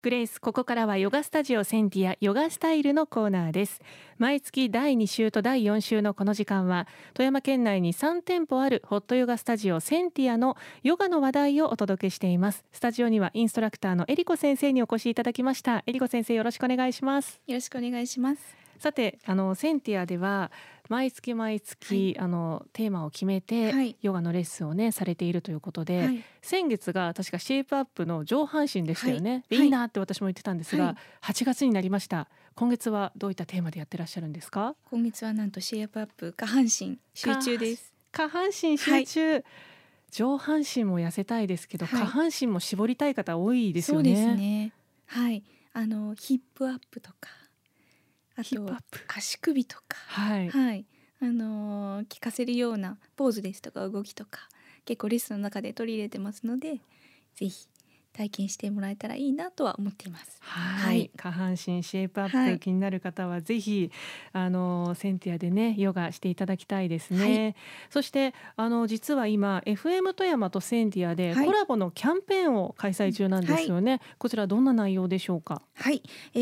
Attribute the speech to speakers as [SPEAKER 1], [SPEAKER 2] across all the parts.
[SPEAKER 1] グレイス、ここからはヨガスタジオセンティアヨガスタイルのコーナーです。毎月第2週と第4週のこの時間は、富山県内に3店舗あるホットヨガスタジオセンティアのヨガの話題をお届けしています。スタジオにはインストラクターのエリコ先生にお越しいただきました。エリコ先生、よろしくお願いします。
[SPEAKER 2] よろしくお願いします。
[SPEAKER 1] さて、センティアでは毎月、テーマを決めて、
[SPEAKER 2] はい
[SPEAKER 1] ヨガのレッスンをねされているということで、
[SPEAKER 2] はい
[SPEAKER 1] 先月が確かシェイプアップの上半身でしたよね、
[SPEAKER 2] はい
[SPEAKER 1] でいいなって私も言ってたんですが、
[SPEAKER 2] はい
[SPEAKER 1] 8月になりました。今月はどういったテーマでやってらっしゃるんですか？
[SPEAKER 2] 今月はなんとシェイプアップ下半身集中です。
[SPEAKER 1] 下半身集中、上半身も痩せたいですけど、
[SPEAKER 2] はい
[SPEAKER 1] 下半身も絞りたい方多いですよね。
[SPEAKER 2] そうですね。はい。ヒップアップとか、あと
[SPEAKER 1] ヒップアップ、
[SPEAKER 2] 足首とか、
[SPEAKER 1] はい、
[SPEAKER 2] はい。効かせるようなポーズですとか動きとか、結構レッスンの中で取り入れてますので、ぜひ体験してもらえたらいいなとは思っています。
[SPEAKER 1] はい、
[SPEAKER 2] はい
[SPEAKER 1] 下半身シェイプアップ、
[SPEAKER 2] はい
[SPEAKER 1] 気になる方はぜひセンティアでねヨガしていただきたいですね。そして実は今 FM 富山とセンティアで
[SPEAKER 2] はい
[SPEAKER 1] コラボのキャンペーンを開催中なんですよね。こちらどんな内容でしょうか？
[SPEAKER 2] はい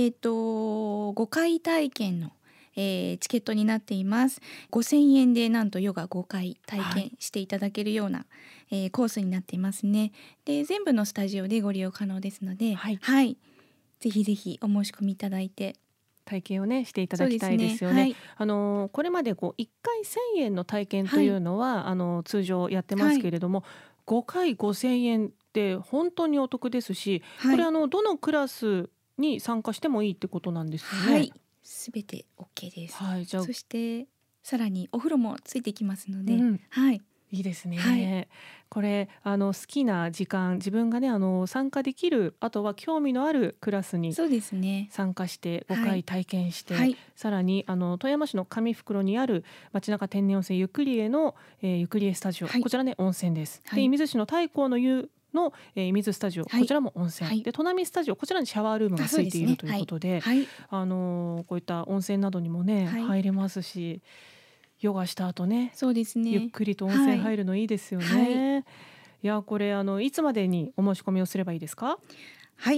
[SPEAKER 2] 、5回体験の、チケットになっています。5000円でなんとヨガ5回体験していただけるような、コースになっていますね。で、全部のスタジオでご利用可能ですので、
[SPEAKER 1] はい
[SPEAKER 2] ぜひぜひお申し込みいただいて、
[SPEAKER 1] 体験をねしていただきたいですよね。
[SPEAKER 2] そうですね
[SPEAKER 1] これまで1回1000円の体験というのは、通常やってますけれども、5回5000円って本当にお得ですし、
[SPEAKER 2] はい
[SPEAKER 1] これどのクラスに参加してもいいってことなんですよね。
[SPEAKER 2] はい、すべて OK です。
[SPEAKER 1] はい、じゃあ
[SPEAKER 2] そしてさらにお風呂もついてきますので、
[SPEAKER 1] うん
[SPEAKER 2] はい
[SPEAKER 1] いいですね、
[SPEAKER 2] はい
[SPEAKER 1] これ好きな時間自分がね参加できる、あとは興味のあるクラスに
[SPEAKER 2] そうですね。
[SPEAKER 1] 参加して5回
[SPEAKER 2] はい
[SPEAKER 1] 体験して、
[SPEAKER 2] はい
[SPEAKER 1] さらに富山市の上袋にある町中天然温泉ゆくりえの、ゆくりえスタジオ、
[SPEAKER 2] はい
[SPEAKER 1] こちらね温泉です、
[SPEAKER 2] はい
[SPEAKER 1] で射水市の太閤の湯の、射水スタジオ、
[SPEAKER 2] はい
[SPEAKER 1] こちらも温泉、
[SPEAKER 2] はい
[SPEAKER 1] で砺波スタジオ、こちらにシャワールームが
[SPEAKER 2] あそうですね
[SPEAKER 1] ついているということで、
[SPEAKER 2] はい
[SPEAKER 1] こういった温泉などにもね、
[SPEAKER 2] はい
[SPEAKER 1] 入れますし、ヨガした後ね
[SPEAKER 2] そうですね。
[SPEAKER 1] ゆっくりと温泉入るのいいですよね。いやこれいつまでにお申し込みをすればいいですか？
[SPEAKER 2] はい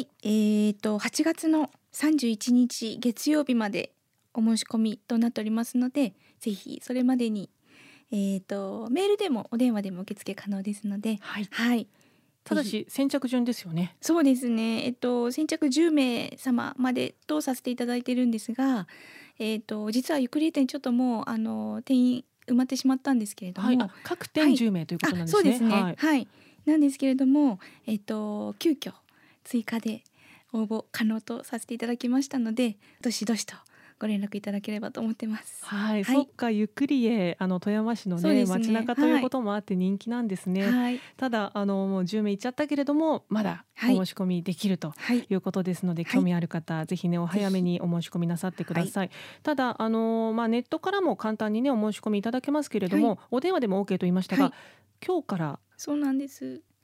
[SPEAKER 2] 、8月の31日月曜日までお申し込みとなっておりますので、ぜひそれまでに、メールでもお電話でも受付可能ですので、
[SPEAKER 1] はい、
[SPEAKER 2] はい、
[SPEAKER 1] ただし先着順ですよね。
[SPEAKER 2] そうですね。先着10名様までとさせていただいているんですが、実はゆくりえ店ちょっともう定員埋まってしまったんですけれども、
[SPEAKER 1] はい、各店10名ということなんですね。
[SPEAKER 2] そうですね。
[SPEAKER 1] は
[SPEAKER 2] はいい、なんですけれども、急遽追加で応募可能とさせていただきましたので、どしどしとご連絡いただければと思ってます。
[SPEAKER 1] はい、
[SPEAKER 2] はい
[SPEAKER 1] そっか、ゆっくりへ富山市のね
[SPEAKER 2] そうですね
[SPEAKER 1] 街中ということもあって人気なんですね。
[SPEAKER 2] はい、
[SPEAKER 1] ただもう10名いっちゃったけれどもまだお
[SPEAKER 2] はい
[SPEAKER 1] 申し込みできると
[SPEAKER 2] はい、
[SPEAKER 1] いうことですので、
[SPEAKER 2] はい
[SPEAKER 1] 興味ある方ぜひねお早めにお申し込みなさってください。ただネットからも簡単にねお申し込みいただけますけれども、
[SPEAKER 2] はい
[SPEAKER 1] お電話でも OK と言いましたが、
[SPEAKER 2] はい
[SPEAKER 1] 今日から
[SPEAKER 2] そうなんです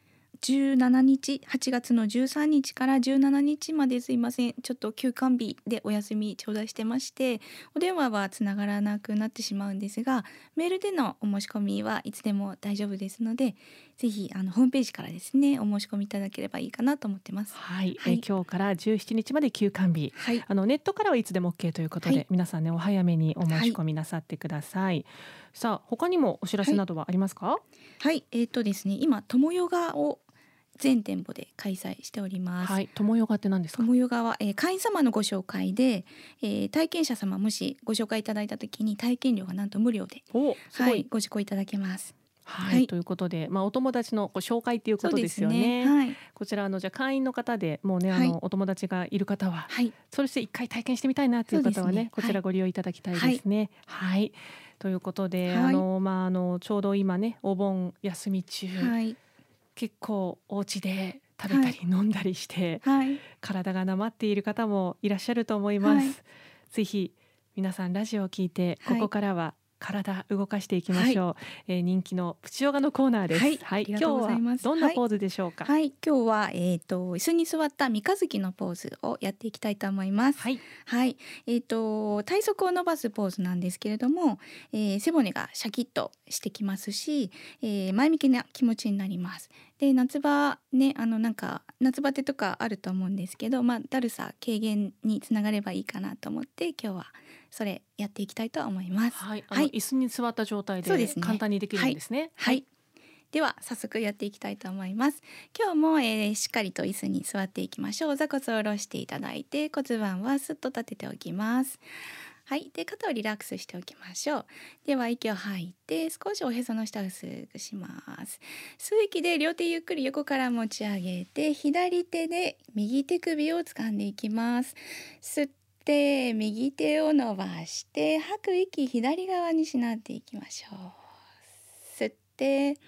[SPEAKER 2] 。17日、8月の13日から17日まですいません、ちょっと休館日でお休み頂戴してまして、お電話はつながらなくなってしまうんですが、メールでのお申し込みはいつでも大丈夫ですので、ぜひホームページからですねお申し込みいただければいいかなと思ってます。
[SPEAKER 1] はい、
[SPEAKER 2] はい
[SPEAKER 1] 今日から17日まで休館日、
[SPEAKER 2] はい、
[SPEAKER 1] ネットからはいつでも OK ということで、
[SPEAKER 2] はい
[SPEAKER 1] 皆さんねお早めにお申し込みなさってください。さあ他にもお知らせなどはありますか？
[SPEAKER 2] はい、ですね、今友ヨガを全店舗で開催しております。
[SPEAKER 1] はい、友ヨガって何ですか？
[SPEAKER 2] 友ヨガは、会員様のご紹介で、体験者様もしご紹介いただいた時に体験料がなんと無料で、
[SPEAKER 1] お、すごい、
[SPEAKER 2] はい、ご受講いただけます。
[SPEAKER 1] はい、
[SPEAKER 2] はい
[SPEAKER 1] ということで、お友達のご紹介ということ
[SPEAKER 2] そう
[SPEAKER 1] ですよね。
[SPEAKER 2] はい、
[SPEAKER 1] こちらじゃあ会員の方でもうね
[SPEAKER 2] はい
[SPEAKER 1] お友達がいる方は、
[SPEAKER 2] はい、
[SPEAKER 1] そして一回体験してみたいなという方はね、
[SPEAKER 2] そうですね
[SPEAKER 1] こちらご利用いただきたいですね。はい、ということで、
[SPEAKER 2] はい
[SPEAKER 1] ちょうど今ねお盆休み中、
[SPEAKER 2] はい、
[SPEAKER 1] 結構お家で食べたり飲んだりして、
[SPEAKER 2] はい、
[SPEAKER 1] 体がなまっている方もいらっしゃると思います。
[SPEAKER 2] はい
[SPEAKER 1] ぜひ皆さんラジオを聞いて、
[SPEAKER 2] はい
[SPEAKER 1] ここからは体動かしていきましょう。人気のプチヨガのコーナーです。
[SPEAKER 2] はいありがとうございます
[SPEAKER 1] 今日はどんなポーズでしょうか？
[SPEAKER 2] はい、今日は椅子に座った三日月のポーズをやっていきたいと思います。
[SPEAKER 1] はい、
[SPEAKER 2] はい、体側を伸ばすポーズなんですけれども、背骨がシャキッとしてきますし、前向きな気持ちになります。 で夏場ねなんか夏バテとかあると思うんですけど、だるさ軽減につながればいいかなと思って今日はそれやっていきたいと思います。
[SPEAKER 1] はい、
[SPEAKER 2] はい、
[SPEAKER 1] 椅子に座った状態で
[SPEAKER 2] そうですね。
[SPEAKER 1] 簡単にできるんですね。
[SPEAKER 2] はい、では早速やっていきたいと思います。今日も、しっかりと椅子に座っていきましょう。座骨を下ろしていただいて骨盤はスッと立てておきます。はい、で肩をリラックスしておきましょう。では息を吐いて少しおへその下を薄くします。吸う息で両手ゆっくり横から持ち上げて左手で右手首を掴んでいきます。吸って右手を伸ばして吐く息左側にしなっていきましょう。吸って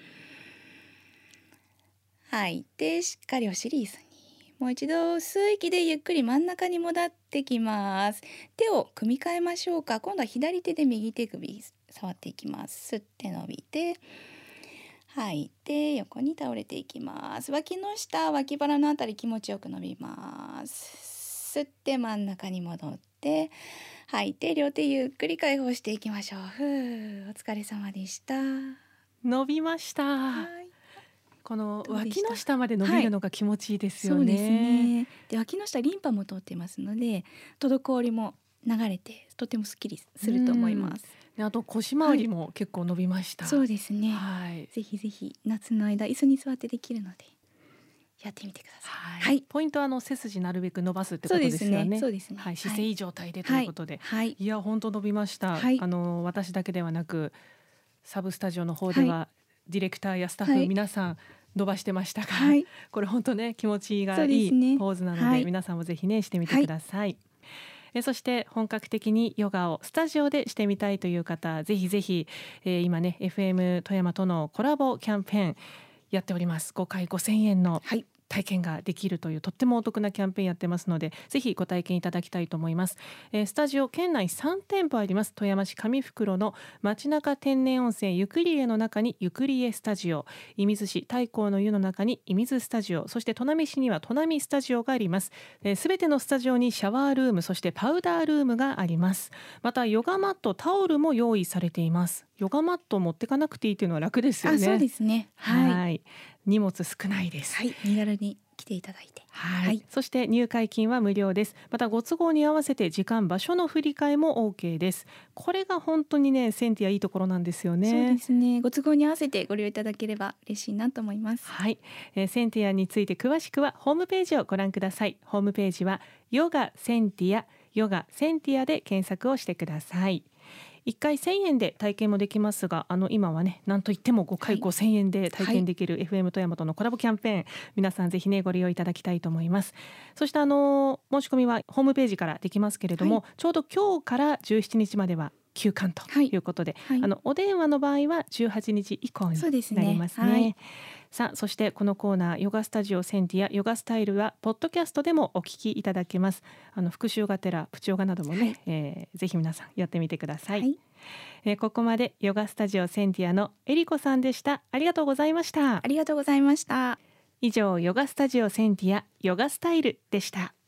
[SPEAKER 2] 吐いてしっかりお尻椅子に。もう一度吸う息でゆっくり真ん中に戻ってきます。手を組み替えましょうか。今度は左手で右手首触っていきます。吸って伸びて吐いて横に倒れていきます。脇の下脇腹のあたり気持ちよく伸びます。吸って真ん中に戻って吐いて両手ゆっくり解放していきましょう。お疲れ様でした。
[SPEAKER 1] 伸びました。
[SPEAKER 2] はい、
[SPEAKER 1] この
[SPEAKER 2] どうでした？
[SPEAKER 1] 脇の下まで伸びるのが気持ちいいですよね。
[SPEAKER 2] そうですね。で脇の下リンパも通ってますので滞りも流れてとてもすっきりすると思います。
[SPEAKER 1] であと腰回りも結構伸びました。
[SPEAKER 2] そうですね、
[SPEAKER 1] はい、
[SPEAKER 2] ぜひぜひ夏の間椅子に座ってできるのでやってみてください。
[SPEAKER 1] はい、ポイントは背筋なるべく伸ばすってことですよね。
[SPEAKER 2] そうですね。
[SPEAKER 1] はい、姿勢いい状態でということで、いや本当伸びました。私だけではなくサブスタジオの方では、ディレクターやスタッフ皆さん伸ばしてましたが、これ本当ね気持ちがいいポーズなので、皆さんもぜひねしてみてください。そして本格的にヨガをスタジオでしてみたいという方、ぜひぜひ、今ね FM 富山とのコラボキャンペーンやっております。5回5000円の体験ができるというとってもお得なキャンペーンやってますので、ぜひご体験いただきたいと思います。スタジオ県内3店舗あります。富山市上袋の町中天然温泉ゆくりえの中にゆくりえスタジオ、射水市太閤の湯の中に射水スタジオ、そして砺波市には砺波スタジオがあります。すべてのスタジオにシャワールーム、そしてパウダールームがあります。またヨガマット、タオルも用意されています。ヨガマット持ってかなくていいというのは楽ですよね。
[SPEAKER 2] そうですね。
[SPEAKER 1] 荷物少ないです。
[SPEAKER 2] 身軽に来ていただいて。
[SPEAKER 1] そして入会金は無料です。またご都合に合わせて時間場所の振り替えも OK です。これが本当にねセンティアいいところなんですよね。
[SPEAKER 2] そうですね。ご都合に合わせてご利用いただければ嬉しいなと思います。
[SPEAKER 1] センティアについて詳しくはホームページをご覧ください。ホームページはヨガセンティア、ヨガセンティアで検索をしてください。1回1000円で体験もできますが、今はね何といっても5回5000円で体験できる FM 富山とのコラボキャンペーン、皆さんぜひねご利用いただきたいと思います。そして申し込みはホームページからできますけれども、ちょうど今日から17日までは休館ということで、お電話の場合は18日以降になりますね。さあ、そしてこのコーナーヨガスタジオセンティアヨガスタイルはポッドキャストでもお聞きいただけます。復習がてらプチヨガなどもね、ぜひ皆さんやってみてください。ここまでヨガスタジオセンティアのえりこさんでした。ありがとうございました。
[SPEAKER 2] ありがとうございました。
[SPEAKER 1] 以上ヨガスタジオセンティアヨガスタイルでした。